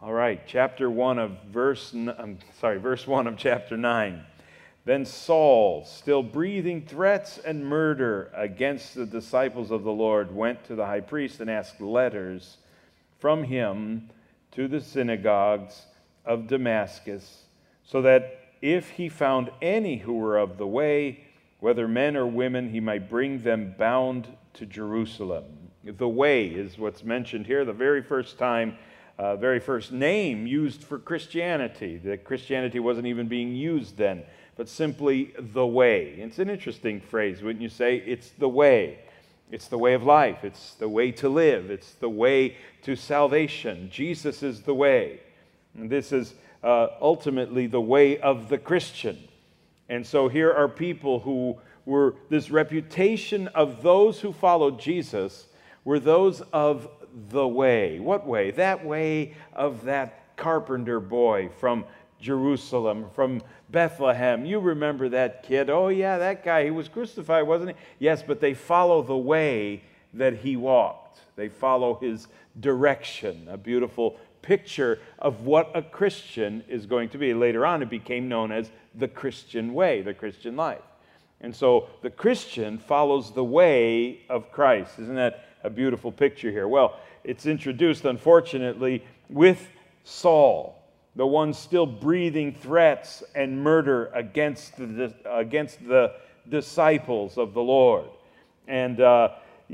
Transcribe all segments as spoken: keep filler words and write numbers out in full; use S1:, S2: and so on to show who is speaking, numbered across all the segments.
S1: All right, chapter one of verse, I'm sorry, verse one of chapter nine. Then Saul, still breathing threats and murder against the disciples of the Lord, went to the high priest and asked letters from him to the synagogues of Damascus, so that if he found any who were of the way, whether men or women, he might bring them bound to Jerusalem. The way is what's mentioned here, the very first time, uh, very first name used for Christianity. That Christianity wasn't even being used then, but simply the way. It's an interesting phrase, wouldn't you say? It's the way. It's the way of life. It's the way to live. It's the way to salvation. Jesus is the way. And this is uh, ultimately the way of the Christian. And so here are people who were, this reputation of those who followed Jesus were those of the way. What way? That way of that carpenter boy from Jerusalem, from Bethlehem. You remember that kid. Oh yeah, that guy, he was crucified, wasn't he? Yes, but they follow the way that he walked. They follow his direction. A beautiful picture of what a Christian is going to be. Later on, it became known as the Christian way, the Christian life. And so the Christian follows the way of Christ. Isn't that a beautiful picture here? Well, it's introduced, unfortunately, with Saul, the one still breathing threats and murder against the, against the disciples of the Lord. And uh,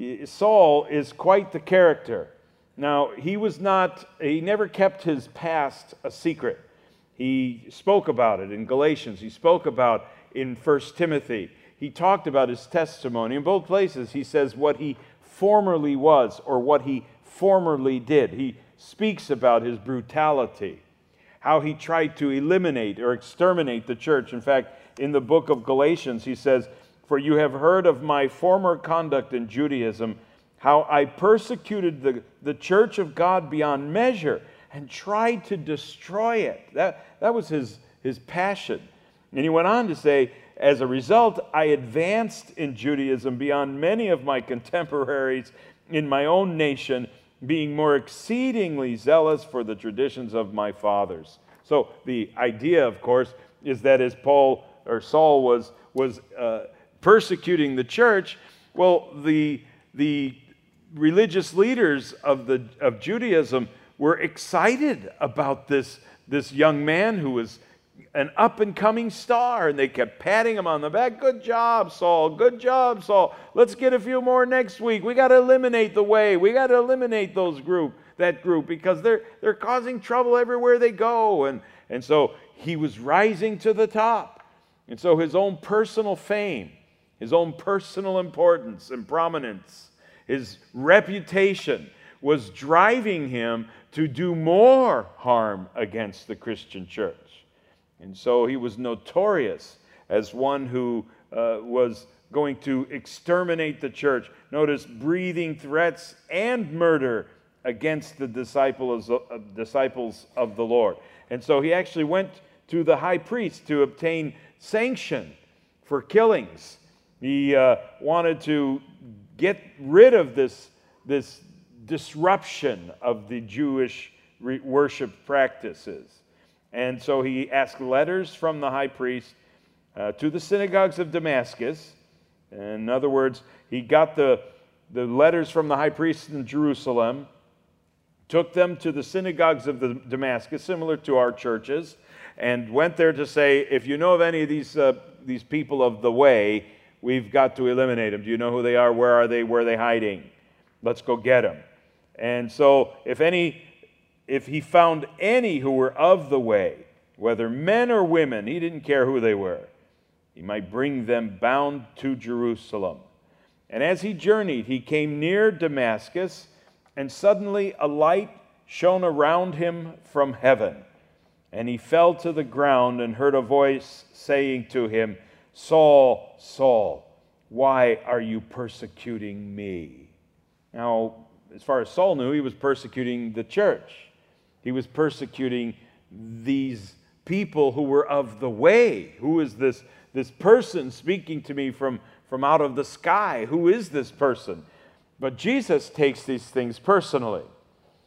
S1: Saul is quite the character. Now, he was not, he never kept his past a secret. He spoke about it in Galatians. He spoke about in First Timothy. He talked about his testimony. In both places, he says what he formerly was or what he formerly did. He speaks about his brutality, how he tried to eliminate or exterminate the church. In fact, in the book of Galatians, he says, "For you have heard of my former conduct in Judaism, how I persecuted the, the church of God beyond measure and tried to destroy it." That, that was his, his passion. And he went on to say, "As a result, I advanced in Judaism beyond many of my contemporaries in my own nation, being more exceedingly zealous for the traditions of my fathers." So the idea, of course, is that as Paul or Saul was, was uh, persecuting the church, well, the, the religious leaders of, the, of Judaism were excited about this, this young man who was an up-and-coming star, and they kept patting him on the back. "Good job, Saul. Good job, Saul. Let's get a few more next week. We got to eliminate the way. We got to eliminate those group, that group, because they're they're causing trouble everywhere they go." And and so he was rising to the top, and so his own personal fame, his own personal importance and prominence, his reputation was driving him to do more harm against the Christian church. And so he was notorious as one who uh, was going to exterminate the church. Notice, breathing threats and murder against the disciples of, uh, disciples of the Lord. And so he actually went to the high priest to obtain sanction for killings. He uh, wanted to get rid of this, this disruption of the Jewish re- worship practices. And so he asked letters from the high priest uh, to the synagogues of Damascus. In other words, he got the, the letters from the high priest in Jerusalem, took them to the synagogues of the Damascus, similar to our churches, and went there to say, "If you know of any of these, uh, these people of the way, we've got to eliminate them. Do you know who they are? Where are they? Where are they hiding? Let's go get them." And so if any... If he found any who were of the way, whether men or women, he didn't care who they were, he might bring them bound to Jerusalem. And as he journeyed, he came near Damascus, and suddenly a light shone around him from heaven. And he fell to the ground and heard a voice saying to him, "Saul, Saul, why are you persecuting me?" Now, as far as Saul knew, he was persecuting the church. He was persecuting these people who were of the way. Who is this, this person speaking to me from, from out of the sky? Who is this person? But Jesus takes these things personally.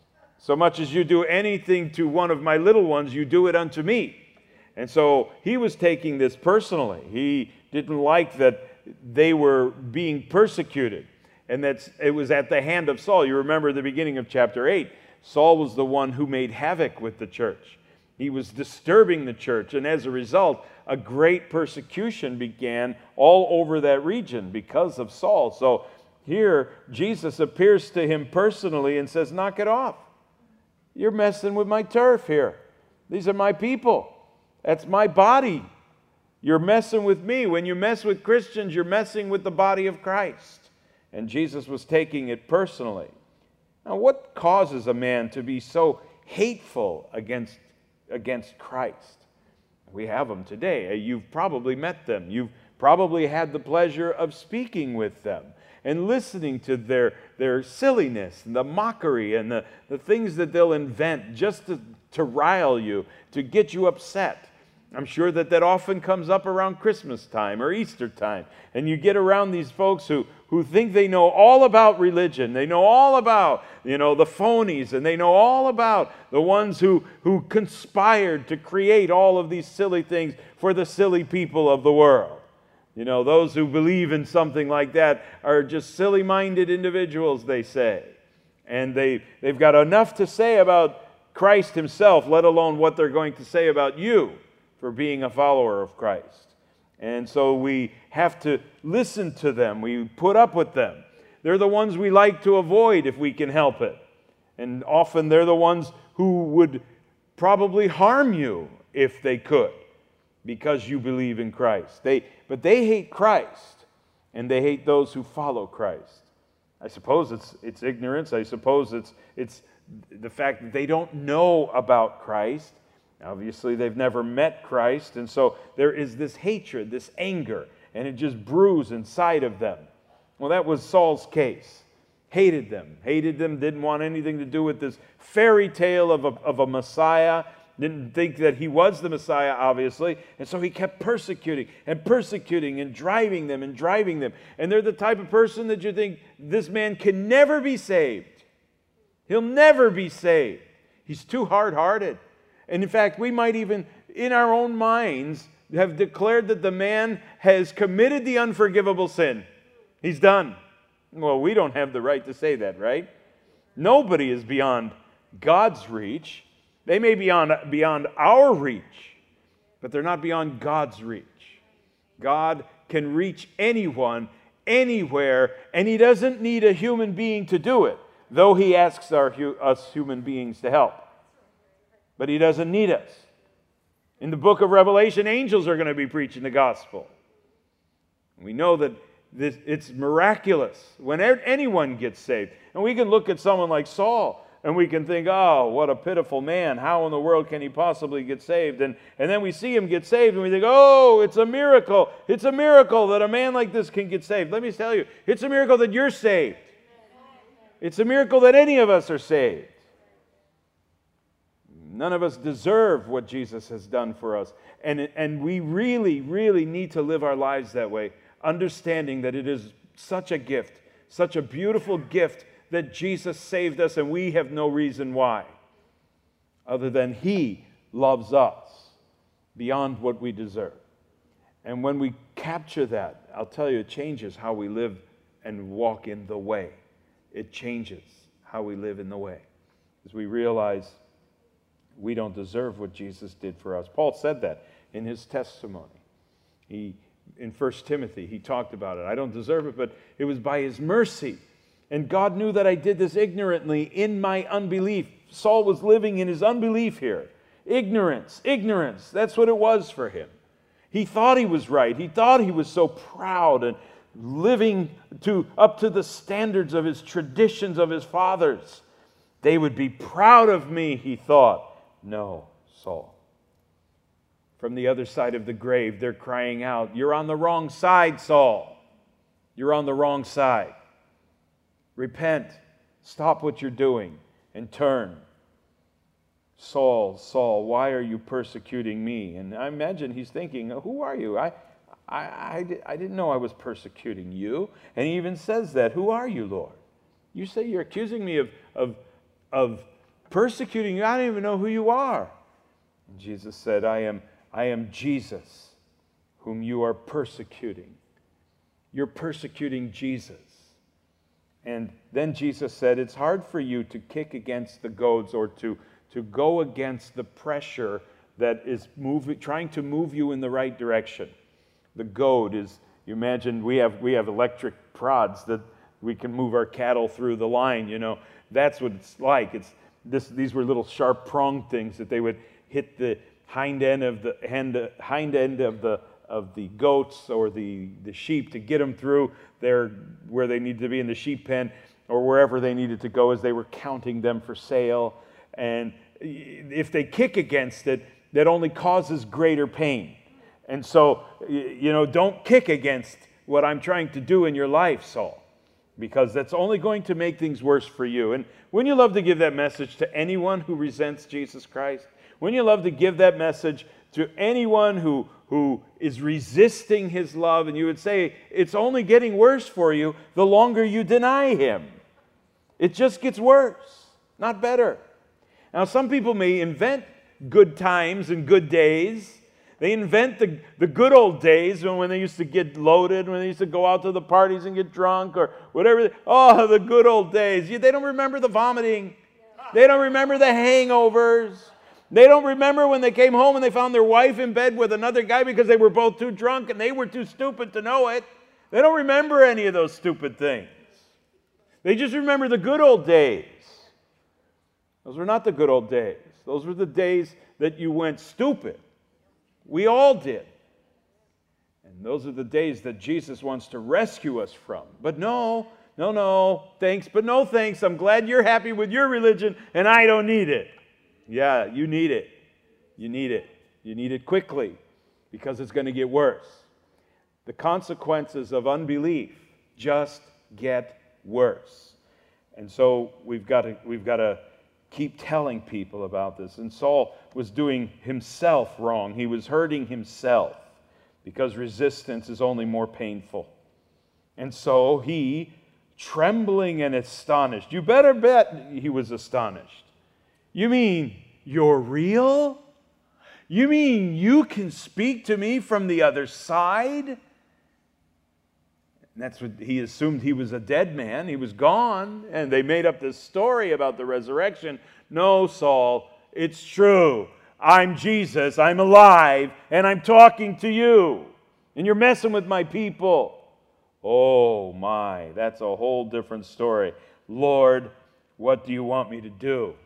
S1: So much as you do anything to one of my little ones, you do it unto me. And so he was taking this personally. He didn't like that they were being persecuted, and that it was at the hand of Saul. You remember the beginning of chapter eight. Saul was the one who made havoc with the church. He was disturbing the church, and as a result, a great persecution began all over that region because of Saul. So here, Jesus appears to him personally and says, knock it off. You're messing with my turf here. These are my people. That's my body. You're messing with me. When you mess with Christians, you're messing with the body of Christ. And Jesus was taking it personally. Now, what causes a man to be so hateful against, against Christ? We have them today. You've probably met them. You've probably had the pleasure of speaking with them and listening to their, their silliness and the mockery and the, the things that they'll invent just to, to rile you, to get you upset. I'm sure that that often comes up around Christmas time or Easter time. And you get around these folks who, who think they know all about religion. They know all about, you know, the phonies, and they know all about the ones who, who conspired to create all of these silly things for the silly people of the world. You know, those who believe in something like that are just silly-minded individuals, they say. And they, they've got enough to say about Christ himself, let alone what they're going to say about you for being a follower of Christ. And so we have to listen to them. We put up with them. They're the ones we like to avoid if we can help it. And often they're the ones who would probably harm you if they could, because you believe in Christ. They, but they hate Christ, and they hate those who follow Christ. I suppose it's, it's ignorance. I suppose it's, it's the fact that they don't know about Christ. Obviously, they've never met Christ, and so there is this hatred, this anger, and it just brews inside of them. Well, that was Saul's case. Hated them, hated them, didn't want anything to do with this fairy tale of a, of a Messiah. Didn't think that he was the Messiah, obviously, and so he kept persecuting and persecuting and driving them and driving them. And they're the type of person that you think, this man can never be saved. He'll never be saved. He's too hard-hearted. And in fact, we might even, in our own minds, have declared that the man has committed the unforgivable sin. He's done. Well, we don't have the right to say that, right? Nobody is beyond God's reach. They may be beyond, beyond our reach, but they're not beyond God's reach. God can reach anyone, anywhere, and he doesn't need a human being to do it, though he asks our, us human beings to help. But he doesn't need us. In the book of Revelation, angels are going to be preaching the gospel. We know that this, it's miraculous when anyone gets saved. And we can look at someone like Saul, and we can think, oh, what a pitiful man. How in the world can he possibly get saved? And, and then we see him get saved, and we think, oh, it's a miracle. It's a miracle that a man like this can get saved. Let me tell you, it's a miracle that you're saved. It's a miracle that any of us are saved. None of us deserve what Jesus has done for us. And, and we really, really need to live our lives that way, understanding that it is such a gift, such a beautiful gift that Jesus saved us, and we have no reason why, other than he loves us beyond what we deserve. And when we capture that, I'll tell you, it changes how we live and walk in the way. It changes how we live in the way, as we realize we don't deserve what Jesus did for us. Paul said that in his testimony. He, in First Timothy, he talked about it. I don't deserve it, but it was by his mercy. And God knew that I did this ignorantly in my unbelief. Saul was living in his unbelief here. Ignorance, ignorance. That's what it was for him. He thought he was right. He thought he was so proud and living to up to the standards of his traditions of his fathers. They would be proud of me, he thought. No, Saul. From the other side of the grave, they're crying out, you're on the wrong side, Saul. You're on the wrong side. Repent. Stop what you're doing and turn. Saul, Saul, why are you persecuting me? And I imagine he's thinking, who are you? I, I, I, I didn't know I was persecuting you. And he even says that. Who are you, Lord? You say you're accusing me of, of, of persecuting you. I don't even know who you are. And Jesus said, I am, I am Jesus, whom you are persecuting. You're persecuting Jesus. And then Jesus said, it's hard for you to kick against the goads or to, to go against the pressure that is moving, trying to move you in the right direction. The goad is, you imagine we have, we have electric prods that we can move our cattle through the line, you know. That's what it's like. It's this, these were little sharp prong things that they would hit the hind end of the hand, hind end of the of the goats or the, the sheep to get them through there where they needed to be in the sheep pen or wherever they needed to go as they were counting them for sale. And if they kick against it, that only causes greater pain. And so, you know, don't kick against what I'm trying to do in your life, Saul, because that's only going to make things worse for you. And wouldn't you love to give that message to anyone who resents Jesus Christ? Wouldn't you love to give that message to anyone who, who is resisting his love, and you would say, it's only getting worse for you the longer you deny him. It just gets worse, not better. Now, some people may invent good times and good days. They invent the, the good old days when, when they used to get loaded, when they used to go out to the parties and get drunk or whatever. Oh, the good old days. They don't remember the vomiting. They don't remember the hangovers. They don't remember when they came home and they found their wife in bed with another guy because they were both too drunk and they were too stupid to know it. They don't remember any of those stupid things. They just remember the good old days. Those were not the good old days. Those were the days that you went stupid. We all did. And those are the days that Jesus wants to rescue us from. But no, no, no, thanks, but no thanks. I'm glad you're happy with your religion and I don't need it. Yeah, you need it. You need it. You need it quickly because it's going to get worse. The consequences of unbelief just get worse. And so we've got to, we've got to keep telling people about this. And Saul was doing himself wrong. He was hurting himself because resistance is only more painful. And so he, trembling and astonished, you better bet he was astonished. You mean you're real? You mean you can speak to me from the other side? And that's what he assumed. He was a dead man. He was gone. And they made up this story about the resurrection. No, Saul, it's true. I'm Jesus. I'm alive. And I'm talking to you. And you're messing with my people. Oh my, that's a whole different story. Lord, what do you want me to do?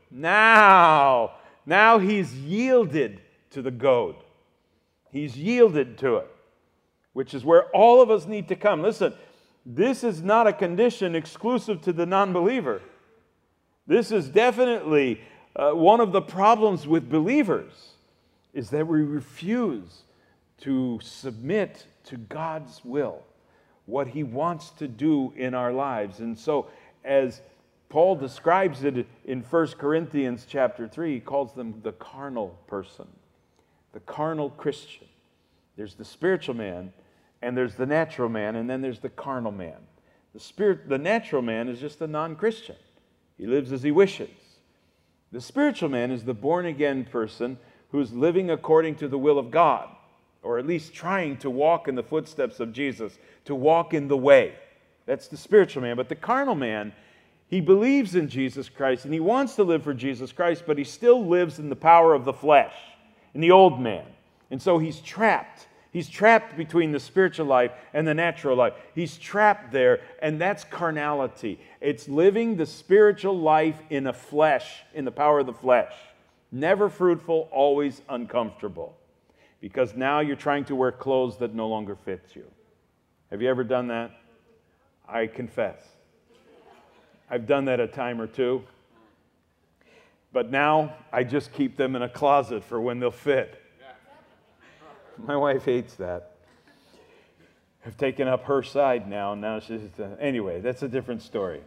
S1: Now, now he's yielded to the goad. He's yielded to it, which is where all of us need to come. Listen, this is not a condition exclusive to the non-believer. This is definitely uh, one of the problems with believers, is that we refuse to submit to God's will, what he wants to do in our lives. And so, as Paul describes it in First Corinthians chapter three. He calls them the carnal person, the carnal Christian. There's the spiritual man, and there's the natural man, and then there's the carnal man. The spirit, the natural man is just a non-Christian. He lives as he wishes. The spiritual man is the born-again person who's living according to the will of God, or at least trying to walk in the footsteps of Jesus, to walk in the way. That's the spiritual man. But the carnal man, he believes in Jesus Christ, and he wants to live for Jesus Christ, but he still lives in the power of the flesh, in the old man. And so he's trapped. He's trapped between the spiritual life and the natural life. He's trapped there, and that's carnality. It's living the spiritual life in a flesh, in the power of the flesh. Never fruitful, always uncomfortable. Because now you're trying to wear clothes that no longer fit you. Have you ever done that? I confess. I've done that a time or two. But now I just keep them in a closet for when they'll fit. My wife hates that. I've taken up her side now. Now she's uh, anyway, that's a different story.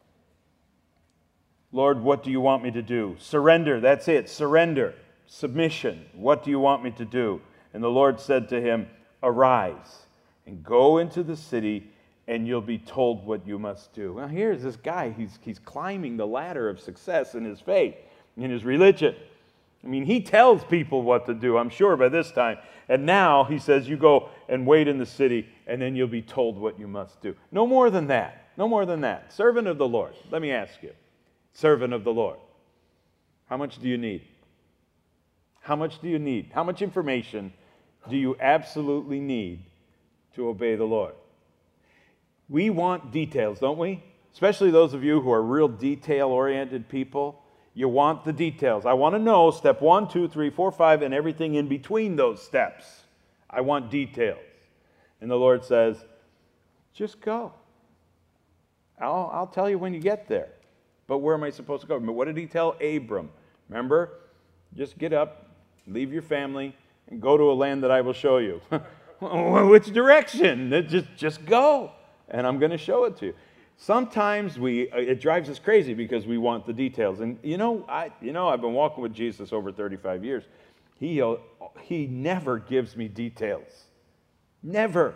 S1: Lord, what do you want me to do? Surrender, that's it. Surrender. Submission. What do you want me to do? And the Lord said to him, arise and go into the city, and you'll be told what you must do. Now here's this guy, he's, he's climbing the ladder of success in his faith. in his religion. I mean, he tells people what to do, I'm sure, by this time. And now he says, you go and wait in the city, and then you'll be told what you must do. No more than that. No more than that. Servant of the Lord. Let me ask you. Servant of the Lord. How much do you need? How much do you need? How much information do you absolutely need to obey the Lord? We want details, don't we? Especially those of you who are real detail-oriented people. You want the details. I want to know step one, two, three, four, five, and everything in between those steps. I want details. And the Lord says, just go. I'll, I'll tell you when you get there. But where am I supposed to go? What did he tell Abram? Remember? Just get up, leave your family, and go to a land that I will show you. Which direction? Just, just go, and I'm going to show it to you. Sometimes we it drives us crazy because we want the details. And you know, I you know I've been walking with Jesus over thirty-five years. He he never gives me details. Never.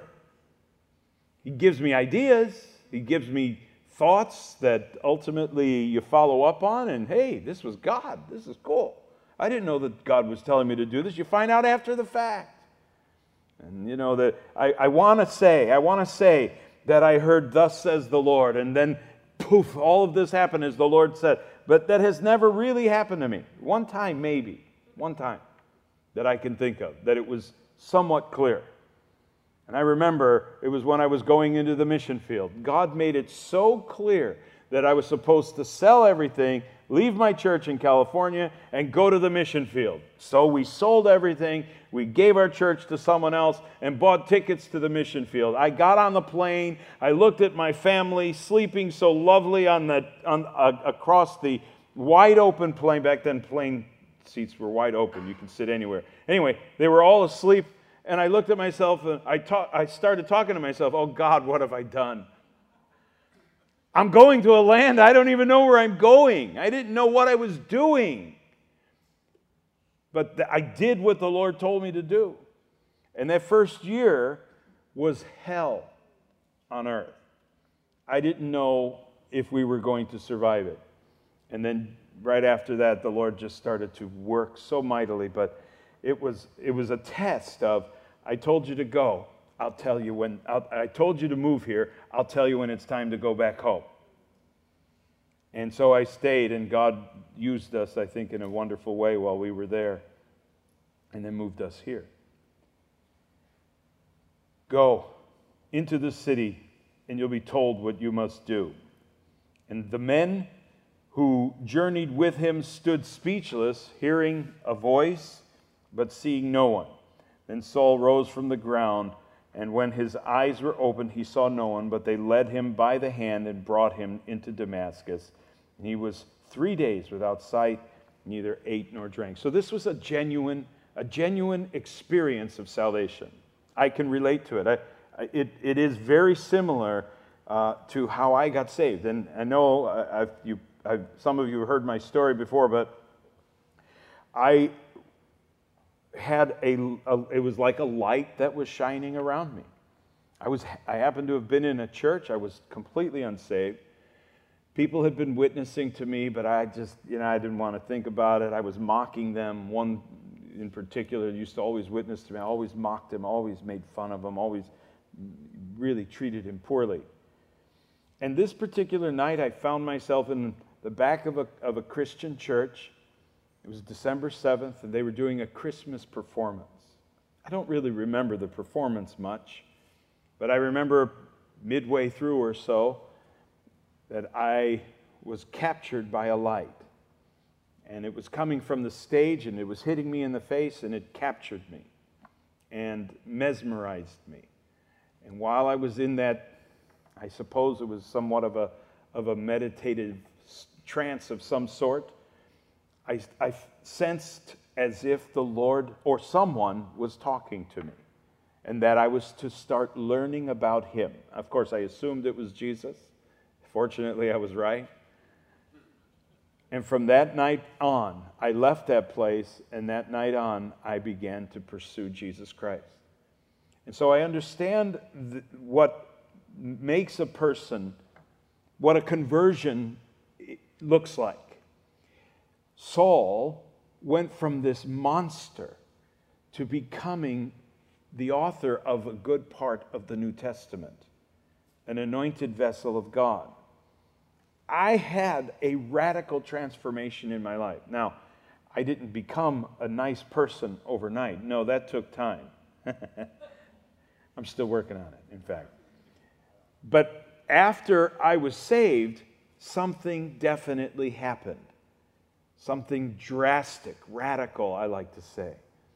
S1: He gives me ideas. He gives me thoughts that ultimately you follow up on, and hey, this was God. This is cool. I didn't know that God was telling me to do this. You find out after the fact. And you know that I, I want to say, I want to say that I heard, thus says the Lord, and then poof, all of this happened as the Lord said. But that has never really happened to me. One time, maybe, one time that I can think of, that it was somewhat clear. And I remember it was when I was going into the mission field. God made it so clear that I was supposed to sell everything, leave my church in California, and go to the mission field. So we sold everything, we gave our church to someone else, and bought tickets to the mission field. I got on the plane, I looked at my family sleeping so lovely on the, on, uh, across the wide open plane. Back then, plane seats were wide open, you can sit anywhere. Anyway, they were all asleep, and I looked at myself, and I, ta- I started talking to myself, oh God, what have I done? I'm going to a land, I don't even know where I'm going. I didn't know what I was doing. But th- I did what the Lord told me to do. And that first year was hell on earth. I didn't know if we were going to survive it. And then right after that, the Lord just started to work so mightily. But it was, it was a test of, I told you to go. I'll tell you when, I'll, I told you to move here, I'll tell you when it's time to go back home. And so I stayed, and God used us, I think, in a wonderful way while we were there, and then moved us here. Go into the city, and you'll be told what you must do. And the men who journeyed with him stood speechless, hearing a voice, but seeing no one. Then Saul rose from the ground, and when his eyes were opened, he saw no one, but they led him by the hand and brought him into Damascus. And he was three days without sight, neither ate nor drank. So this was a genuine, a genuine experience of salvation. I can relate to it. I, I, it, it is very similar uh, to how I got saved. And I know uh, I've, you, I've, some of you have heard my story before, but I had a, a, it was like a light that was shining around me. I was, I happened to have been in a church. I was completely unsaved. People had been witnessing to me, but I just, you know, I didn't want to think about it. I was mocking them. One in particular used to always witness to me. I always mocked him, always made fun of him, always really treated him poorly. And this particular night, I found myself in the back of a, of a Christian church. It was December seventh, and they were doing a Christmas performance. I don't really remember the performance much, but I remember midway through or so that I was captured by a light. And it was coming from the stage, and it was hitting me in the face, and it captured me and mesmerized me. And while I was in that, I suppose it was somewhat of a, of a meditative trance of some sort, I, I sensed as if the Lord or someone was talking to me, and that I was to start learning about him. Of course, I assumed it was Jesus. Fortunately, I was right. And from that night on, I left that place, and that night on, I began to pursue Jesus Christ. And so I understand th- what makes a person, what a conversion looks like. Saul went from this monster to becoming the author of a good part of the New Testament, an anointed vessel of God. I had a radical transformation in my life. Now, I didn't become a nice person overnight. No, that took time. I'm still working on it, in fact. But after I was saved, something definitely happened. Something drastic, radical, I like to say.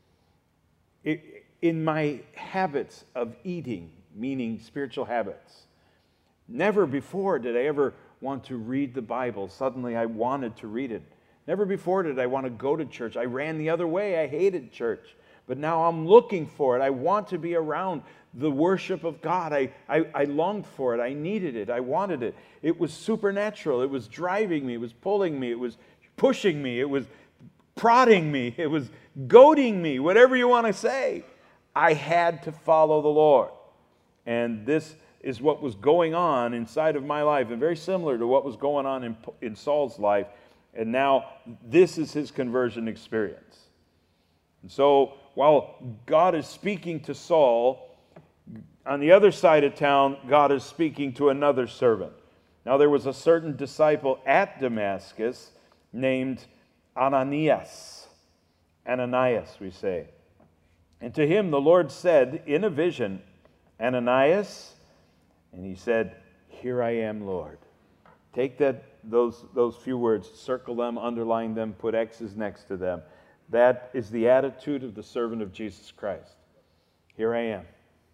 S1: It, in my habits of eating, meaning spiritual habits, never before did I ever want to read the Bible. Suddenly I wanted to read it. Never before did I want to go to church. I ran the other way. I hated church. But now I'm looking for it. I want to be around the worship of God. I, I, I longed for it. I needed it. I wanted it. It was supernatural. It was driving me. It was pulling me. It was pushing me. It was prodding me. It was goading me. Whatever you want to say. I had to follow the Lord. And this is what was going on inside of my life, and very similar to what was going on in, in Saul's life. And now this is his conversion experience. And so while God is speaking to Saul, on the other side of town, God is speaking to another servant. Now there was a certain disciple at Damascus named Ananias. Ananias, we say. And to him the Lord said in a vision, Ananias, and he said, "Here I am, Lord." Take that those those few words, circle them, underline them, put X's next to them. That is the attitude of the servant of Jesus Christ. Here I am.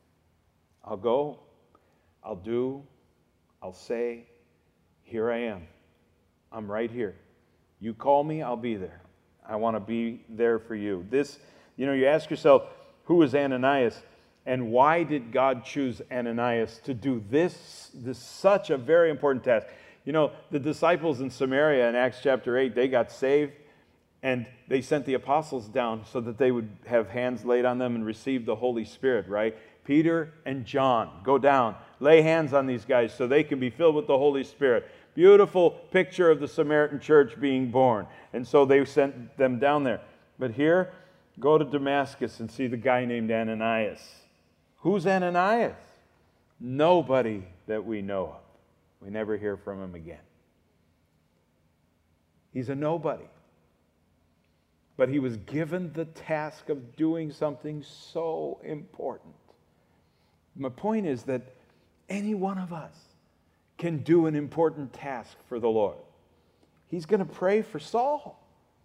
S1: I'll go, I'll do, I'll say, here I am. I'm right here. You call me, I'll be there. I want to be there for you. This, you know, you ask yourself, who is Ananias? And why did God choose Ananias to do this, this such a very important task? You know, the disciples in Samaria in Acts chapter eight, they got saved, and they sent the apostles down so that they would have hands laid on them and receive the Holy Spirit, right? Peter and John, go down, lay hands on these guys so they can be filled with the Holy Spirit. Beautiful picture of the Samaritan church being born. And so they sent them down there. But here, go to Damascus and see the guy named Ananias. Who's Ananias? Nobody that we know of. We never hear from him again. He's a nobody. But he was given the task of doing something so important. My point is that any one of us can do an important task for the Lord. He's going to pray for Saul.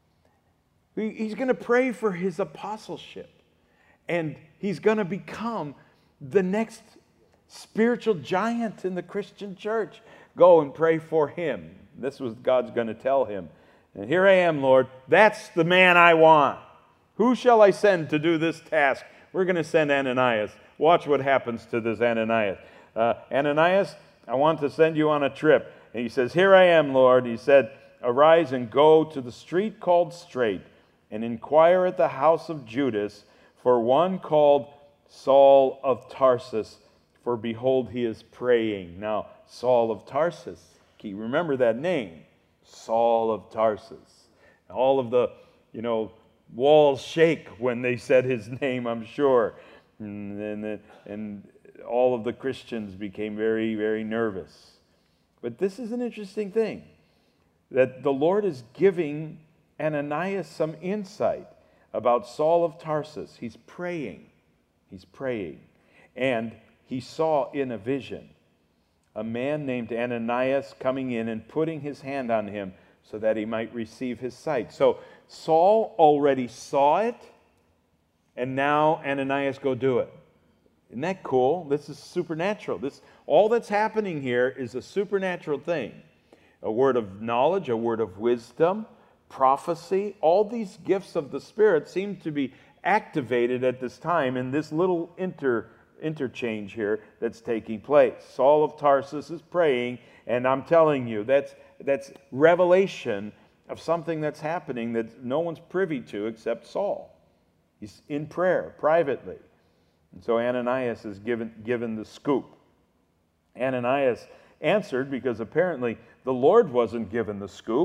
S1: He's going to pray for his apostleship. And he's going to become the next spiritual giant in the Christian church. Go and pray for him. This was God's going to tell him. And here I am, Lord. That's the man I want. Who shall I send to do this task? We're going to send Ananias. Watch what happens to this Ananias. Uh, Ananias, I want to send you on a trip. And he says, here I am, Lord. He said, arise and go to the street called Straight and inquire at the house of Judas for one called Saul of Tarsus, for behold, he is praying. Now, Saul of Tarsus, can you remember that name? Saul of Tarsus. All of the, you know, walls shake when they said his name, I'm sure. And, and, and all of the Christians became very, very nervous. But this is an interesting thing, that the Lord is giving Ananias some insight about Saul of Tarsus. He's praying. He's praying. And he saw in a vision a man named Ananias coming in and putting his hand on him so that he might receive his sight. So Saul already saw it, and now Ananias go do it. Isn't that cool? This is supernatural. This, all that's happening here is a supernatural thing. A word of knowledge, a word of wisdom, prophecy, all these gifts of the Spirit seem to be activated at this time in this little inter interchange here that's taking place. Saul of Tarsus is praying, and I'm telling you, that's, that's revelation of something that's happening that no one's privy to except Saul. He's in prayer, privately. And so Ananias is given, given the scoop. Ananias answered because apparently the Lord wasn't given the scoop.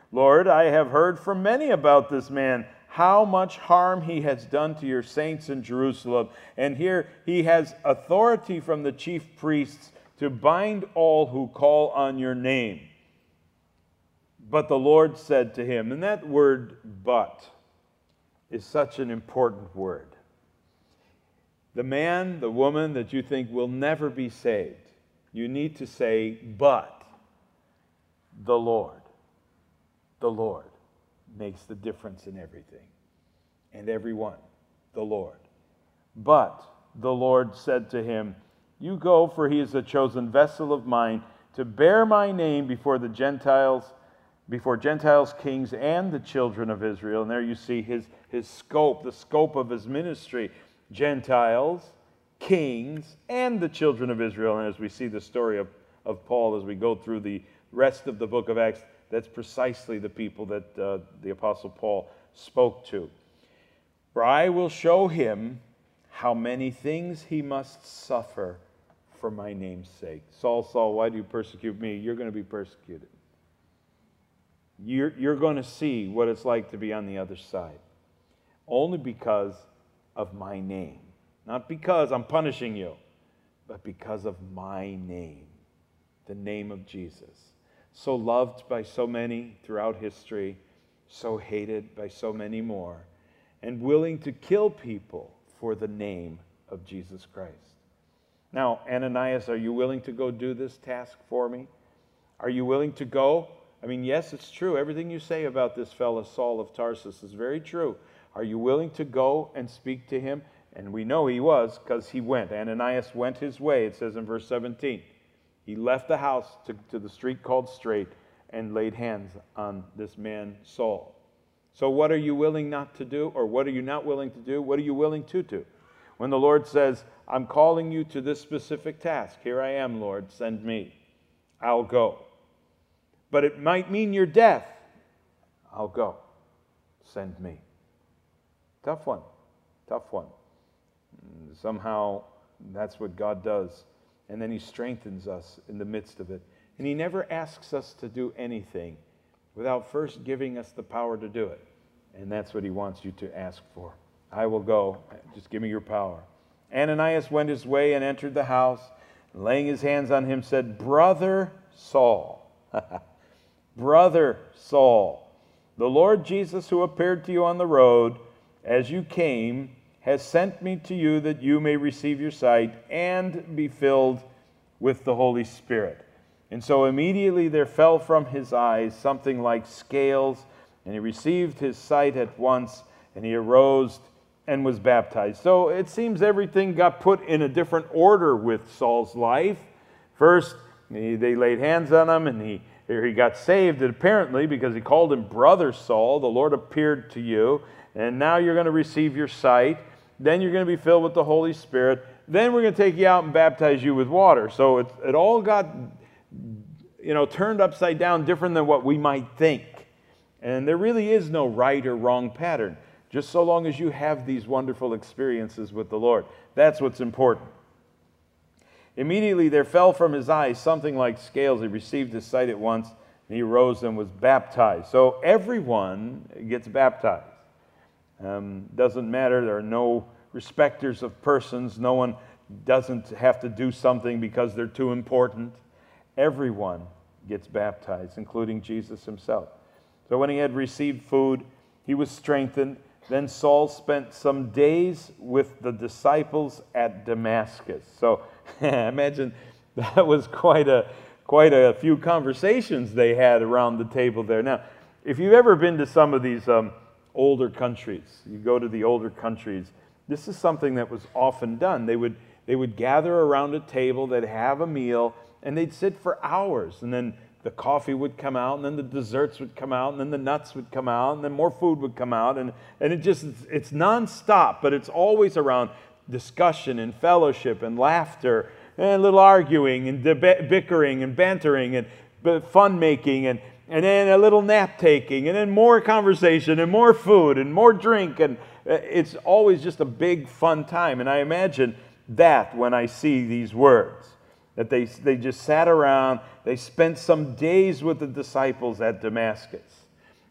S1: Lord, I have heard from many about this man, how much harm he has done to your saints in Jerusalem. And here he has authority from the chief priests to bind all who call on your name. But the Lord said to him," and that word "but" is such an important word. The man, the woman that you think will never be saved, you need to say, "But the Lord." The Lord makes the difference in everything and everyone. The Lord. "But the Lord said to him, you go, for he is a chosen vessel of mine to bear my name before the Gentiles, before Gentiles, kings, and the children of Israel." And there you see his, his scope, the scope of his ministry. Gentiles, kings, and the children of Israel. And as we see the story of, of Paul as we go through the rest of the book of Acts, that's precisely the people that uh, the Apostle Paul spoke to. "For I will show him how many things he must suffer for my name's sake." Saul, Saul, why do you persecute me? You're going to be persecuted. You're, you're going to see what it's like to be on the other side. Only because of my name. Not because I'm punishing you, but because of my name. The name of Jesus. So loved by so many throughout history, so hated by so many more, and willing to kill people for the name of Jesus Christ. Now, Ananias, are you willing to go do this task for me? Are you willing to go? I mean, yes, it's true. Everything you say about this fellow Saul of Tarsus is very true. Are you willing to go and speak to him? And we know he was, because he went. Ananias went his way, it says in verse seventeen. He left the house to, to the street called Straight and laid hands on this man, Saul. So what are you willing not to do? Or what are you not willing to do? What are you willing to do? When the Lord says, "I'm calling you to this specific task. Here I am, Lord, send me." I'll go. But it might mean your death. I'll go. Send me. Tough one. Tough one. Somehow that's what God does. And then he strengthens us in the midst of it. And he never asks us to do anything without first giving us the power to do it. And that's what he wants you to ask for. I will go. Just give me your power. Ananias went his way and entered the house. And laying his hands on him, said, "Brother Saul." "Brother Saul, the Lord Jesus, who appeared to you on the road as you came, has sent me to you that you may receive your sight and be filled with the Holy Spirit." And so immediately there fell from his eyes something like scales, and he received his sight at once, and he arose and was baptized. So it seems everything got put in a different order with Saul's life. First, he, they laid hands on him, and he, he got saved, and apparently, because he called him Brother Saul, the Lord appeared to you, and now you're going to receive your sight. Then you're going to be filled with the Holy Spirit. Then we're going to take you out and baptize you with water. So it, it all got, you know, turned upside down, different than what we might think. And there really is no right or wrong pattern, just so long as you have these wonderful experiences with the Lord. That's what's important. Immediately there fell from his eyes something like scales. He received his sight at once, and he rose and was baptized. So everyone gets baptized. Um, doesn't matter. There are no respecters of persons. No one doesn't have to do something because they're too important. Everyone gets baptized, including Jesus himself. So when he had received food, he was strengthened. Then Saul spent some days with the disciples at Damascus. So imagine that was quite a quite a few conversations they had around the table there. Now, if you've ever been to some of these um, older countries, you go to the older countries, this is something that was often done. They would they would gather around a table, they'd have a meal, and they'd sit for hours, and then the coffee would come out, and then the desserts would come out, and then the nuts would come out, and then more food would come out, and, and it just, it's nonstop, but it's always around discussion and fellowship and laughter and a little arguing and deb- bickering and bantering and fun making and, and then a little nap taking and then more conversation and more food and more drink, and it's always just a big fun time. And I imagine that when I see these words, that they, they just sat around, they spent some days with the disciples at Damascus.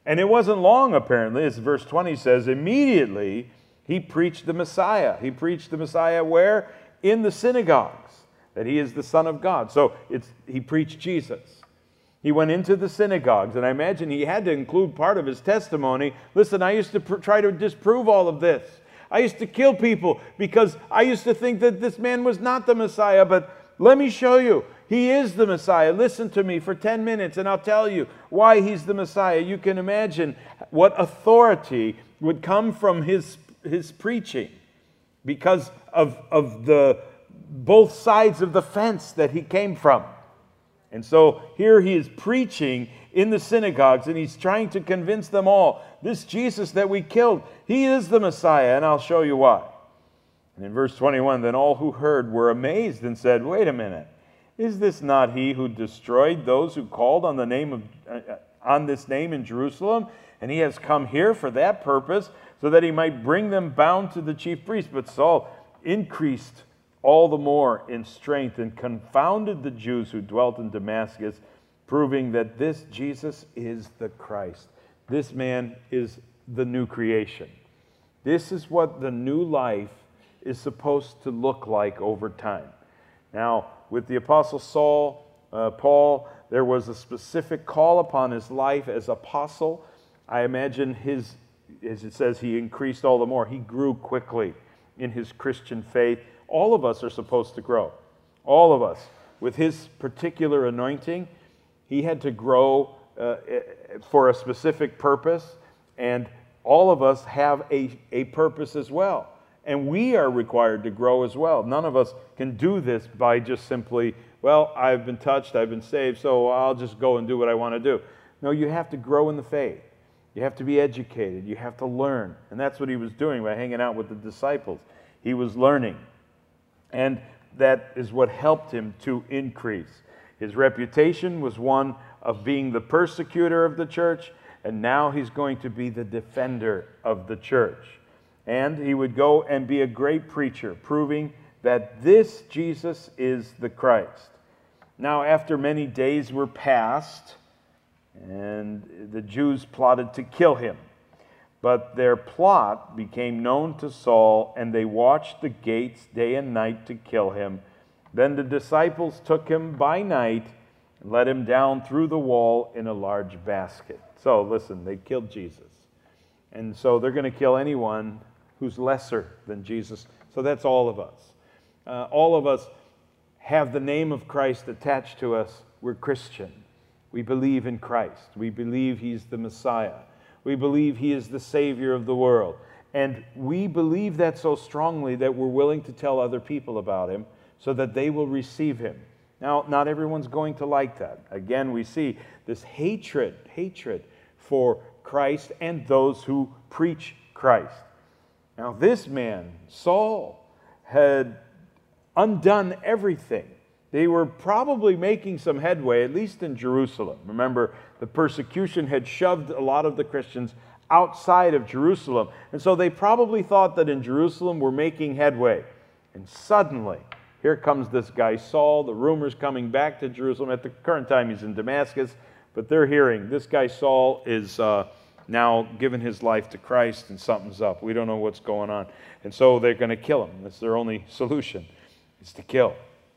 S1: And it wasn't long, apparently, as verse twenty says, immediately he preached the Messiah. He preached the Messiah where? In the synagogues, that he is the Son of God. So it's, he preached Jesus. He went into the synagogues, and I imagine he had to include part of his testimony. Listen, I used to pr- try to disprove all of this. I used to kill people because I used to think that this man was not the Messiah, but let me show you. He is the Messiah. Listen to me for ten minutes and I'll tell you why he's the Messiah. You can imagine what authority would come from his, his preaching because of, of the both sides of the fence that he came from. And so here he is preaching in the synagogues and he's trying to convince them all, this Jesus that we killed, he is the Messiah, and I'll show you why. And in verse twenty-one, then all who heard were amazed and said, wait a minute. Is this not he who destroyed those who called on the name of uh, on this name in Jerusalem? And he has come here for that purpose, so that he might bring them bound to the chief priest. But Saul increased all the more in strength and confounded the Jews who dwelt in Damascus, proving that this Jesus is the Christ. This man is the new creation. This is what the new life is supposed to look like over time. Now, with the Apostle Saul, uh, Paul, there was a specific call upon his life as apostle. I imagine his, as it says, he increased all the more. He grew quickly in his Christian faith. All of us are supposed to grow. All of us. With his particular anointing, he had to grow uh, for a specific purpose, and all of us have a, a purpose as well. And we are required to grow as well. None of us can do this by just simply, well, I've been touched, I've been saved, so I'll just go and do what I want to do. No, you have to grow in the faith. You have to be educated. You have to learn. And that's what he was doing by hanging out with the disciples. He was learning. And that is what helped him to increase. His reputation was one of being the persecutor of the church, and now he's going to be the defender of the church. And he would go and be a great preacher, proving that this Jesus is the Christ. Now, after many days were passed, and the Jews plotted to kill him, but their plot became known to Saul, and they watched the gates day and night to kill him. Then the disciples took him by night and let him down through the wall in a large basket. So, listen, they killed Jesus. And so they're going to kill anyone who's lesser than Jesus. So that's all of us. Uh, all of us have the name of Christ attached to us. We're Christian. We believe in Christ. We believe he's the Messiah. We believe he is the Savior of the world. And we believe that so strongly that we're willing to tell other people about him so that they will receive him. Now, not everyone's going to like that. Again, we see this hatred, hatred for Christ and those who preach Christ. Now, this man, Saul, had undone everything. They were probably making some headway, at least in Jerusalem. Remember, the persecution had shoved a lot of the Christians outside of Jerusalem. And so they probably thought that in Jerusalem we're making headway. And suddenly, here comes this guy Saul. The rumors coming back to Jerusalem. At the current time, he's in Damascus. But they're hearing this guy Saul is uh, now given his life to Christ, and something's up. We don't know what's going on. And so they're going to kill him. That's their only solution, is to kill.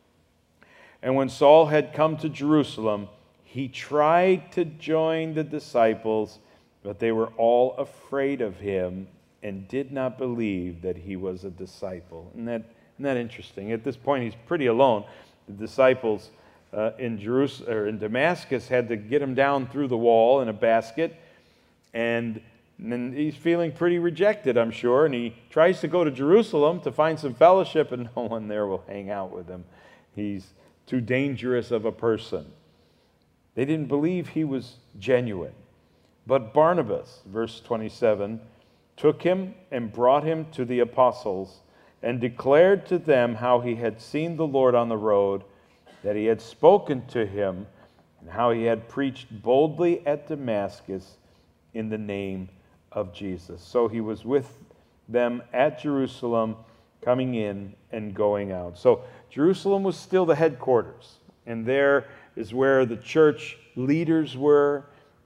S1: And when Saul had come to Jerusalem, he tried to join the disciples, but they were all afraid of him and did not believe that he was a disciple. Isn't that, isn't that interesting? At this point, he's pretty alone. The disciples uh, in Jerusalem or in Damascus had to get him down through the wall in a basket, and, and he's feeling pretty rejected, I'm sure. And he tries to go to Jerusalem to find some fellowship, and no one there will hang out with him. He's too dangerous of a person. They didn't believe he was genuine. But Barnabas, verse twenty-seven, took him and brought him to the apostles and declared to them how he had seen the Lord on the road, that he had spoken to him, and how he had preached boldly at Damascus in the name of Jesus. So he was with them at Jerusalem, coming in and going out. So Jerusalem was still the headquarters, and there is where the church leaders were,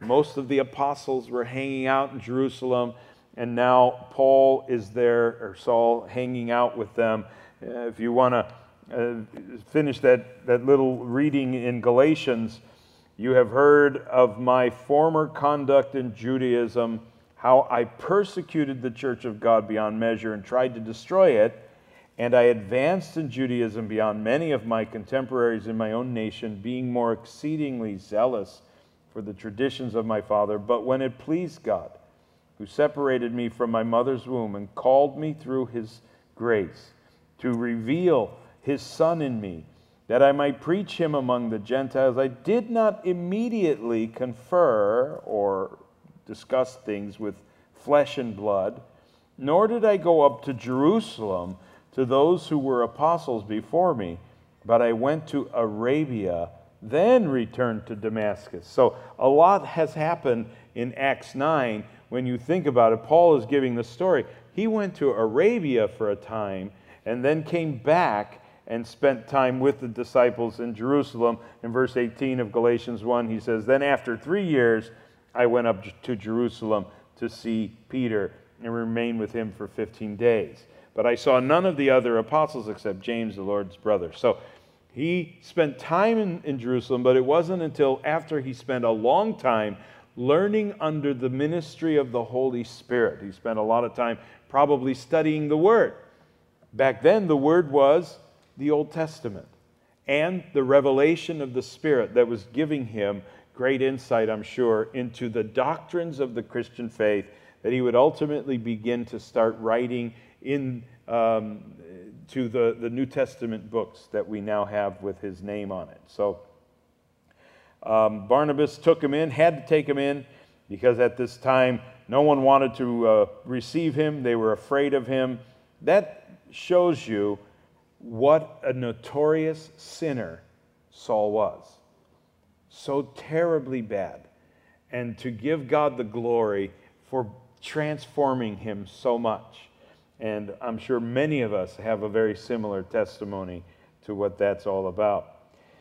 S1: Most of the apostles were hanging out in Jerusalem, and now Paul is there, or Saul, hanging out with them. Uh, if you want to uh, finish that, that little reading in Galatians, you have heard of my former conduct in Judaism, how I persecuted the church of God beyond measure and tried to destroy it, and I advanced in Judaism beyond many of my contemporaries in my own nation, being more exceedingly zealous for the traditions of my father. But when it pleased God, who separated me from my mother's womb and called me through his grace to reveal his Son in me, that I might preach him among the Gentiles, I did not immediately confer or discuss things with flesh and blood, nor did I go up to Jerusalem to those who were apostles before me, but I went to Arabia, then returned to Damascus. So a lot has happened in Acts nine. When you think about it, Paul is giving the story. He went to Arabia for a time and then came back and spent time with the disciples in Jerusalem. In verse eighteen of Galatians one, he says, then after three years, I went up to Jerusalem to see Peter and remained with him for fifteen days. But I saw none of the other apostles except James, the Lord's brother. So he spent time in, in Jerusalem, but it wasn't until after he spent a long time learning under the ministry of the Holy Spirit. He spent a lot of time probably studying the Word. Back then, the Word was the Old Testament and the revelation of the Spirit that was giving him great insight, I'm sure, into the doctrines of the Christian faith that he would ultimately begin to start writing in um, to the, the New Testament books that we now have with his name on it. So um, Barnabas took him in, had to take him in, because at this time no one wanted to uh, receive him. They were afraid of him. That shows you what a notorious sinner Saul was. So terribly bad. And to give God the glory for transforming him so much. And I'm sure many of us have a very similar testimony to what that's all about.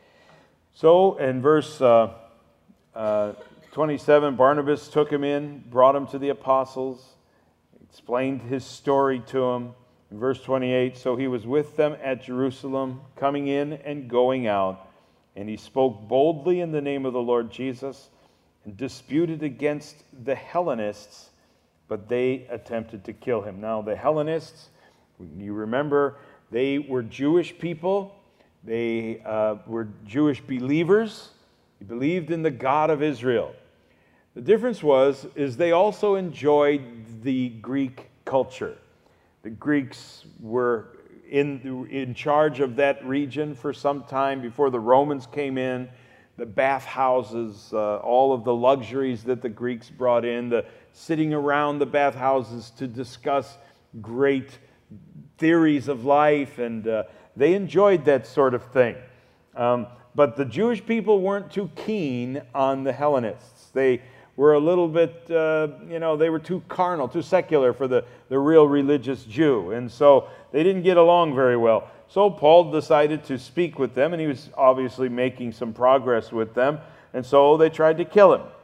S1: So in verse uh, uh, twenty-seven, Barnabas took him in, brought him to the apostles, explained his story to them. In verse twenty-eight, so he was with them at Jerusalem, coming in and going out, and he spoke boldly in the name of the Lord Jesus and disputed against the Hellenists, but they attempted to kill him. Now, the Hellenists, you remember, they were Jewish people. They uh, were Jewish believers. They believed in the God of Israel. The difference was, is they also enjoyed the Greek culture. The Greeks were in, in charge of that region for some time before the Romans came in. The bathhouses, uh, all of the luxuries that the Greeks brought in, the sitting around the bathhouses to discuss great theories of life, and uh, they enjoyed that sort of thing. Um, but the Jewish people weren't too keen on the Hellenists. They were a little bit, uh, you know, they were too carnal, too secular for the, the real religious Jew. And so they didn't get along very well. So Paul decided to speak with them, and he was obviously making some progress with them. And so they tried to kill him.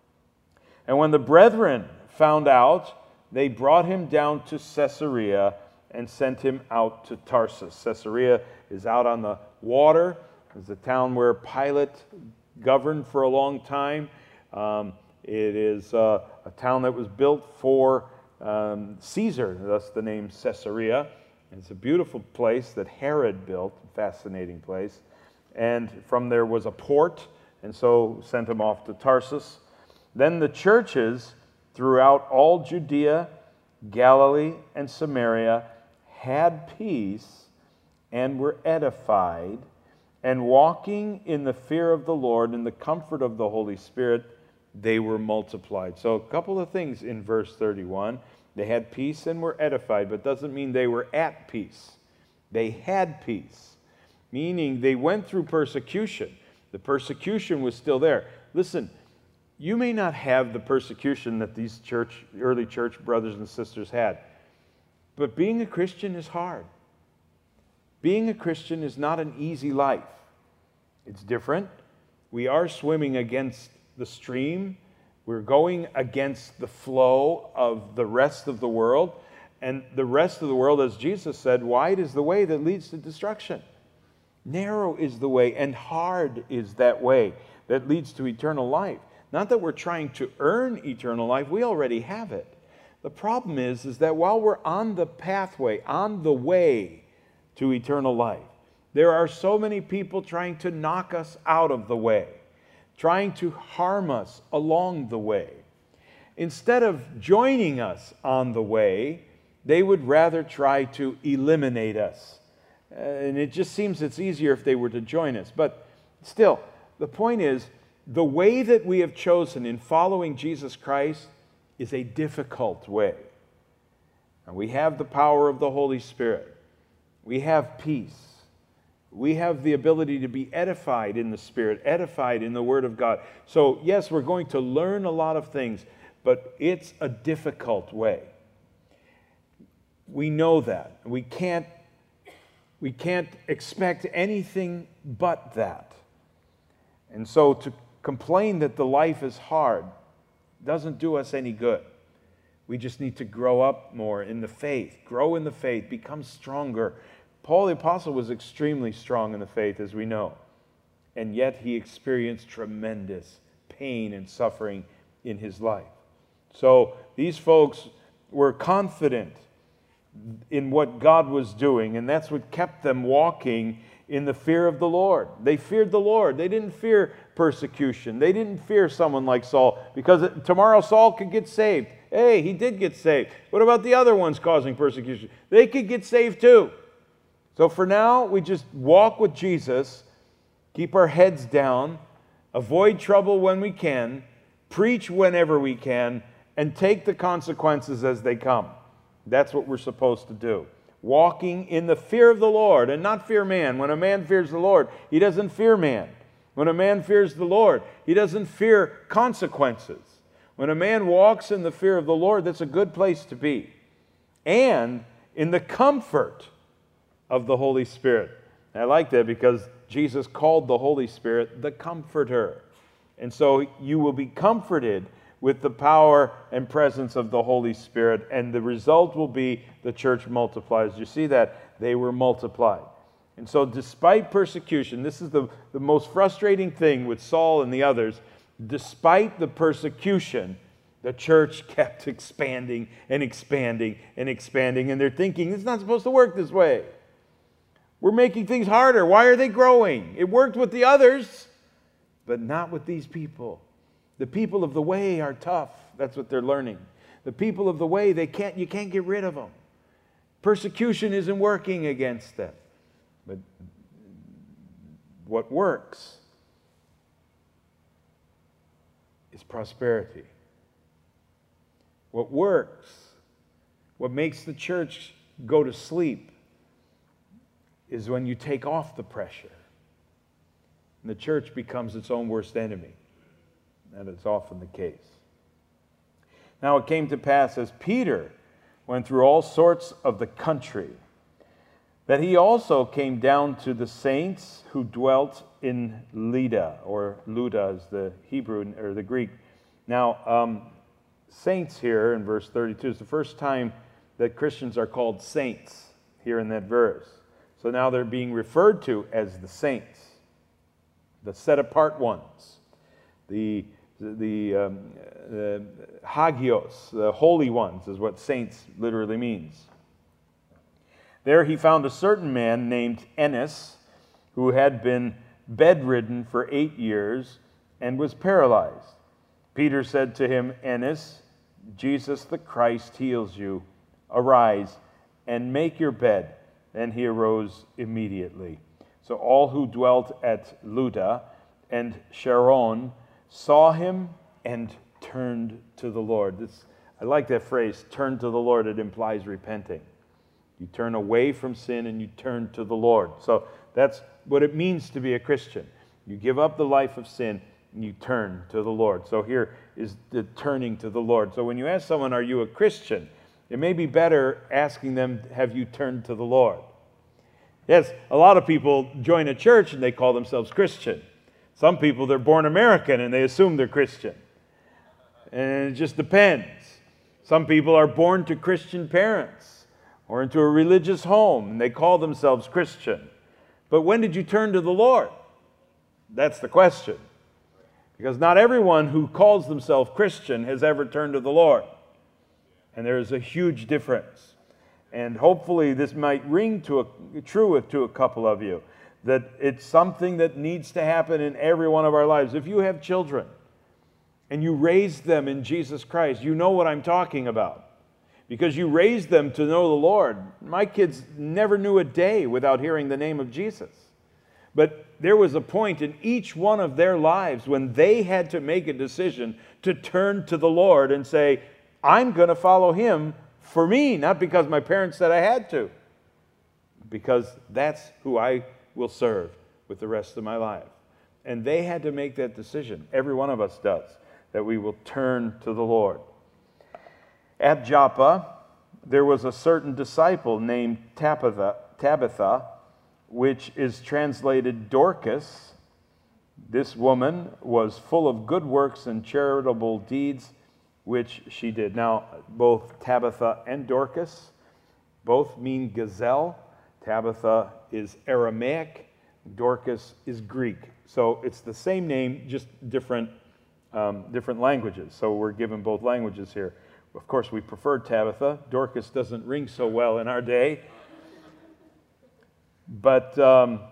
S1: And when the brethren found out, they brought him down to Caesarea and sent him out to Tarsus. Caesarea is out on the water. It's a town where Pilate governed for a long time. Um, it is uh, a town that was built for um, Caesar, thus the name Caesarea. It's a beautiful place that Herod built, a fascinating place. And from there was a port, and so sent him off to Tarsus. Then the churches throughout all Judea, Galilee, and Samaria had peace and were edified, and walking in the fear of the Lord and the comfort of the Holy Spirit, they were multiplied. So a couple of things in verse thirty-one. They had peace and were edified, but doesn't mean they were at peace. They had peace, meaning they went through persecution. The persecution was still there. Listen, you may not have the persecution that these church, early church brothers and sisters had, but being a Christian is hard. Being a Christian is not an easy life. It's different. We are swimming against the stream. We're going against the flow of the rest of the world. And the rest of the world, as Jesus said, wide is the way that leads to destruction. Narrow is the way, and hard is that way that leads to eternal life. Not that we're trying to earn eternal life. We already have it. The problem is, is that while we're on the pathway, on the way to eternal life, there are so many people trying to knock us out of the way, trying to harm us along the way. Instead of joining us on the way, they would rather try to eliminate us. Uh, and it just seems it's easier if they were to join us. But still, the point is, the way that we have chosen in following Jesus Christ is a difficult way. And we have the power of the Holy Spirit. We have peace. We have the ability to be edified in the Spirit, edified in the Word of God. So, yes, we're going to learn a lot of things, but it's a difficult way. We know that. We can't, we can't expect anything but that. And so to complain that the life is hard doesn't do us any good. We just need to grow up more in the faith, grow in the faith, become stronger. Paul the Apostle was extremely strong in the faith, as we know, and yet he experienced tremendous pain and suffering in his life. So these folks were confident in what God was doing, and that's what kept them walking in the fear of the Lord. They feared the Lord. They didn't fear persecution. They didn't fear someone like Saul, because tomorrow Saul could get saved. Hey, he did get saved. What about the other ones causing persecution? They could get saved too. So for now, we just walk with Jesus, keep our heads down, avoid trouble when we can, preach whenever we can, and take the consequences as they come. That's what we're supposed to do. Walking in the fear of the Lord and not fear man. When a man fears the Lord, he doesn't fear man. When a man fears the Lord, he doesn't fear consequences. When a man walks in the fear of the Lord, that's a good place to be. And in the comfort of the Holy Spirit. And I like that because Jesus called the Holy Spirit the Comforter. And so you will be comforted with the power and presence of the Holy Spirit, and the result will be the church multiplies. You see that? They were multiplied. And so despite persecution, this is the, the most frustrating thing with Saul and the others, despite the persecution, the church kept expanding and expanding and expanding, and they're thinking, it's not supposed to work this way. We're making things harder. Why are they growing? It worked with the others, but not with these people. The people of the way are tough. That's what they're learning. The people of the way, they can't, you can't get rid of them. Persecution isn't working against them. But what works is prosperity. What works, what makes the church go to sleep, is when you take off the pressure. And the church becomes its own worst enemy. That is often the case. Now it came to pass, as Peter went through all sorts of the country, that he also came down to the saints who dwelt in Lydda, or Luda is the Hebrew or the Greek. Now, um, saints here in verse thirty-two is the first time that Christians are called saints here in that verse. So now they're being referred to as the saints, the set-apart ones, the the, um, the hagios, the holy ones, is what saints literally means. There he found a certain man named Enos, who had been bedridden for eight years and was paralyzed. Peter said to him, Enos, Jesus the Christ heals you. Arise and make your bed. Then he arose immediately. So all who dwelt at Luda and Sharon saw him and turned to the Lord. This, I like that phrase, turn to the Lord. It implies repenting. You turn away from sin and you turn to the Lord. So that's what it means to be a Christian. You give up the life of sin and you turn to the Lord. So here is the turning to the Lord. So when you ask someone, are you a Christian? It may be better asking them, have you turned to the Lord? Yes, a lot of people join a church and they call themselves Christian. Some people, they're born American and they assume they're Christian. And it just depends. Some people are born to Christian parents or into a religious home, and they call themselves Christian. But when did you turn to the Lord? That's the question. Because not everyone who calls themselves Christian has ever turned to the Lord. And there's a huge difference. And hopefully this might ring to a, true to a couple of you, that it's something that needs to happen in every one of our lives. If you have children and you raise them in Jesus Christ, you know what I'm talking about. Because you raised them to know the Lord. My kids never knew a day without hearing the name of Jesus. But there was a point in each one of their lives when they had to make a decision to turn to the Lord and say, I'm going to follow Him for me, not because my parents said I had to, because that's who I will serve with the rest of my life. And they had to make that decision. Every one of us does, that we will turn to the Lord. At Joppa, there was a certain disciple named Tabitha, Tabitha, which is translated Dorcas. This woman was full of good works and charitable deeds, which she did. Now, both Tabitha and Dorcas both mean gazelle. Tabitha is Aramaic. Dorcas is Greek. So it's the same name, just different, um, different languages. So we're given both languages here. Of course, we prefer Tabitha. Dorcas doesn't ring so well in our day. But um,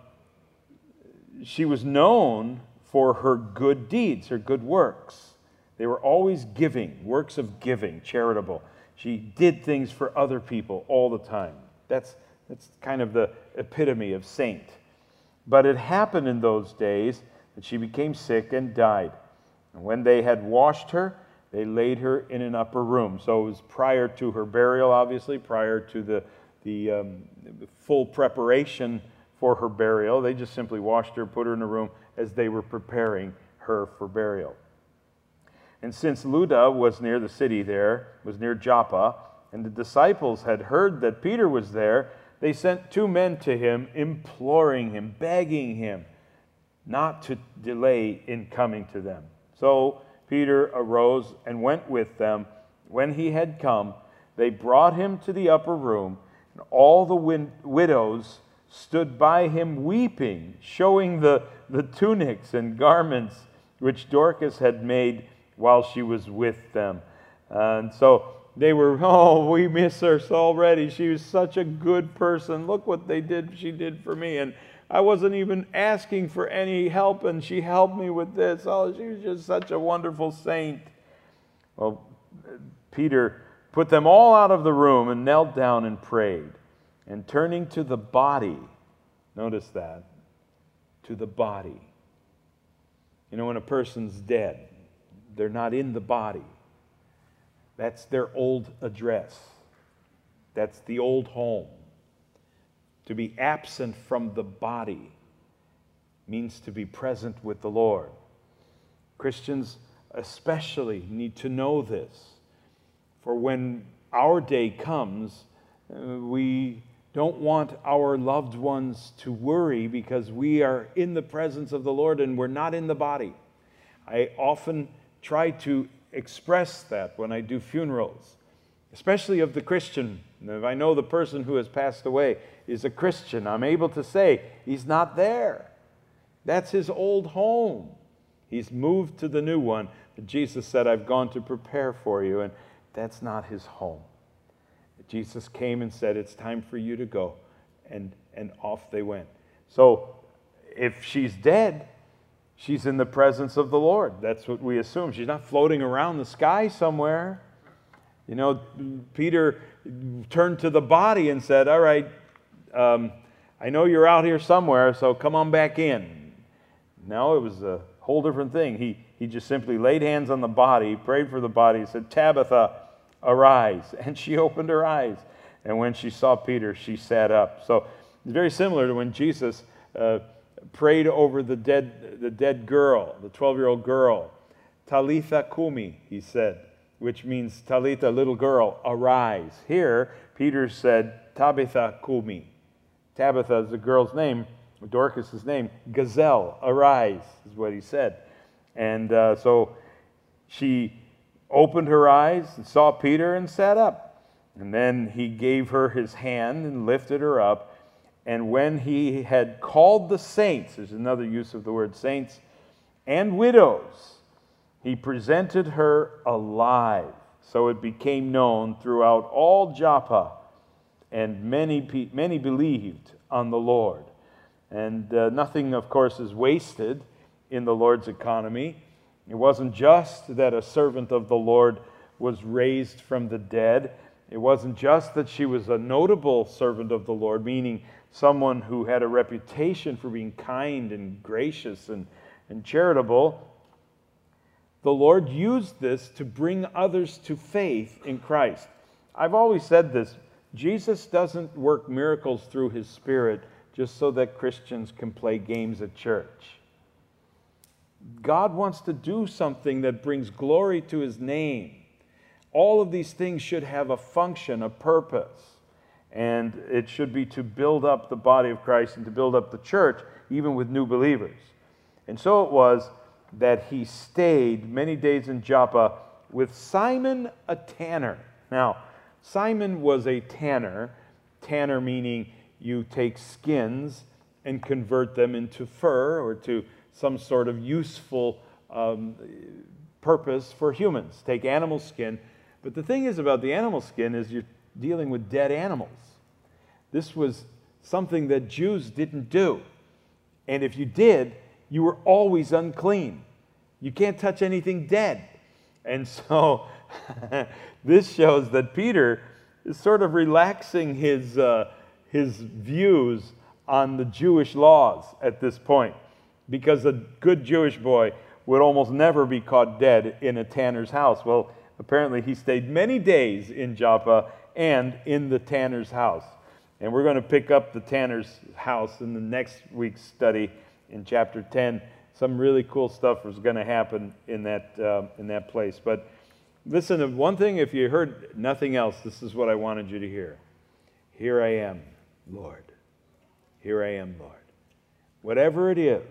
S1: she was known for her good deeds, her good works. They were always giving, works of giving, charitable. She did things for other people all the time. That's, that's kind of the epitome of saint. But it happened in those days that she became sick and died. And when they had washed her, they laid her in an upper room. So it was prior to her burial, obviously, prior to the, the, um, the full preparation for her burial. They just simply washed her, put her in a room as they were preparing her for burial. And since Lydda was near the city there, was near Joppa, and the disciples had heard that Peter was there, they sent two men to him, imploring him, begging him not to delay in coming to them. So Peter arose and went with them. When he had come, they brought him to the upper room, and all the win- widows stood by him weeping, showing the, the tunics and garments which Dorcas had made while she was with them. And so they were, oh, we miss her so already. She was such a good person. Look what they did, she did for me. And I wasn't even asking for any help, and she helped me with this. Oh, she was just such a wonderful saint. Well, Peter put them all out of the room and knelt down and prayed. And turning to the body, notice that, to the body. You know, when a person's dead, they're not in the body. That's their old address. That's the old home. To be absent from the body means to be present with the Lord. Christians especially need to know this. For when our day comes, uh, we don't want our loved ones to worry because we are in the presence of the Lord and we're not in the body. I often try to express that when I do funerals, especially of the Christian. If I know the person who has passed away is a Christian, I'm able to say, he's not there. That's his old home. He's moved to the new one. But Jesus said, I've gone to prepare for you, and that's not his home. Jesus came and said, it's time for you to go, and, and off they went. So if she's dead, she's in the presence of the Lord. That's what we assume. She's not floating around the sky somewhere. You know, Peter turned to the body and said, all right, um, I know you're out here somewhere, so come on back in. No, it was a whole different thing. He, he just simply laid hands on the body, prayed for the body, said, Tabitha, arise. And she opened her eyes. And when she saw Peter, she sat up. So it's very similar to when Jesus uh, prayed over the dead, the dead girl, the twelve-year-old girl. Talitha kumi, he said, which means, Talitha, little girl, arise. Here, Peter said, Tabitha kumi. Tabitha is the girl's name, Dorcas' name. Gazelle, arise, is what he said. And uh, so she opened her eyes and saw Peter and sat up. And then he gave her his hand and lifted her up. And when he had called the saints, there's another use of the word saints, and widows, he presented her alive. So it became known throughout all Joppa, and many, many believed on the Lord. And uh, nothing, of course, is wasted in the Lord's economy. It wasn't just that a servant of the Lord was raised from the dead. It wasn't just that she was a notable servant of the Lord, meaning someone who had a reputation for being kind and gracious and, and charitable. The Lord used this to bring others to faith in Christ. I've always said this, Jesus doesn't work miracles through his Spirit just so that Christians can play games at church. God wants to do something that brings glory to his name. All of these things should have a function, a purpose, and it should be to build up the body of Christ and to build up the church, even with new believers. And so it was that he stayed many days in Joppa with Simon, a tanner. Now, Simon was a tanner, tanner meaning you take skins and convert them into fur or to some sort of useful um, purpose for humans. Take animal skin. But the thing is about the animal skin is you're dealing with dead animals. This was something that Jews didn't do. And if you did, you were always unclean. You can't touch anything dead. And so this shows that Peter is sort of relaxing his, uh, his views on the Jewish laws at this point, because a good Jewish boy would almost never be caught dead in a tanner's house. Well, apparently he stayed many days in Joppa and in the tanner's house. And we're going to pick up the tanner's house in the next week's study in chapter ten. Some really cool stuff is going to happen in that, uh, in that place. But listen, one thing, if you heard nothing else, this is what I wanted you to hear. Here I am, Lord. Here I am, Lord. Whatever it is,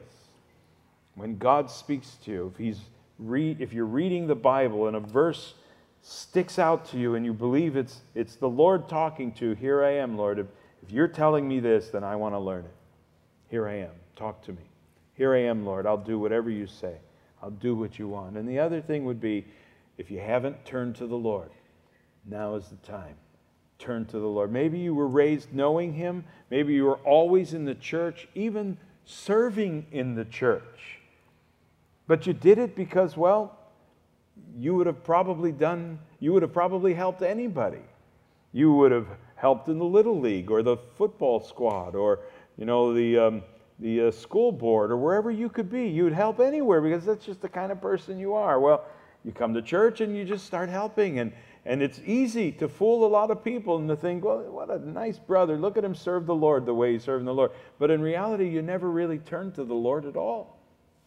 S1: when God speaks to you, if he's re- if you're reading the Bible and a verse sticks out to you and you believe it's it's the Lord talking to you, here I am, Lord. If, if you're telling me this, then I want to learn it. Here I am. Talk to me. Here I am, Lord. I'll do whatever you say. I'll do what you want. And the other thing would be, if you haven't turned to the Lord, now is the time. Turn to the Lord. Maybe you were raised knowing him. Maybe you were always in the church, even serving in the church. But you did it because, well, you would have probably done, you would have probably helped anybody. You would have helped in the Little League or the football squad or, you know, the um, the uh, school board or wherever you could be. You would help anywhere because that's just the kind of person you are. Well, you come to church and you just start helping, and and it's easy to fool a lot of people and to think, well, what a nice brother. Look at him serve the Lord the way he's serving the Lord. But in reality, you never really turn to the Lord at all.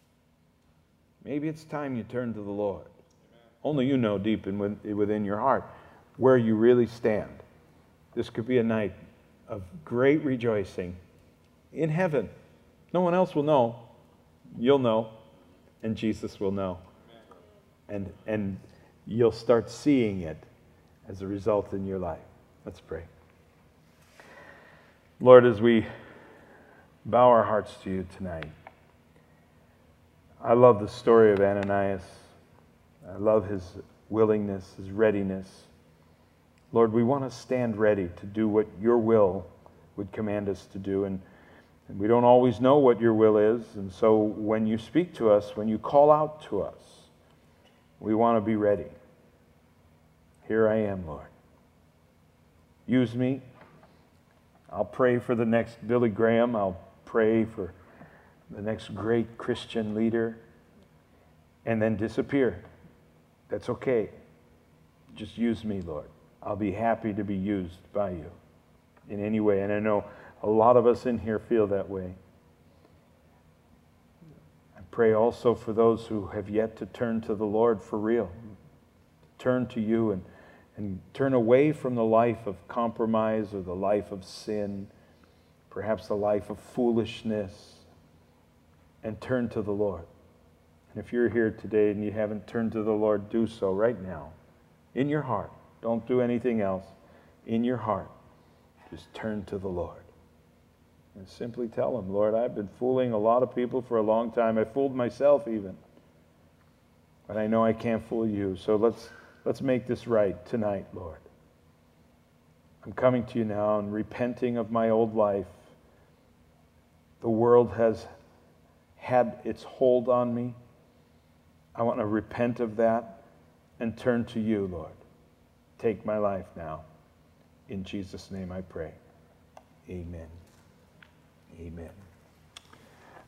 S1: Maybe it's time you turn to the Lord. Only you know deep in, within your heart where you really stand. This could be a night of great rejoicing in heaven. No one else will know. You'll know, and Jesus will know. And, and you'll start seeing it as a result in your life. Let's pray. Lord, as we bow our hearts to you tonight, I love the story of Ananias. I love his willingness, his readiness. Lord, we want to stand ready to do what your will would command us to do. And, and we don't always know what your will is. And so when you speak to us, when you call out to us, we want to be ready. Here I am, Lord. Use me. I'll pray for the next Billy Graham. I'll pray for the next great Christian leader, and then disappear. That's okay. Just use me, Lord. I'll be happy to be used by you in any way. And I know a lot of us in here feel that way. I pray also for those who have yet to turn to the Lord for real. Turn to you and, and turn away from the life of compromise or the life of sin, perhaps the life of foolishness, and turn to the Lord. And if you're here today and you haven't turned to the Lord, do so right now. In your heart. Don't do anything else. In your heart, just turn to the Lord. And simply tell him, Lord, I've been fooling a lot of people for a long time. I fooled myself even. But I know I can't fool you. So let's, let's make this right tonight, Lord. I'm coming to you now and repenting of my old life. The world has had its hold on me. I want to repent of that and turn to you, Lord. Take my life now. In Jesus' name I pray. Amen. Amen.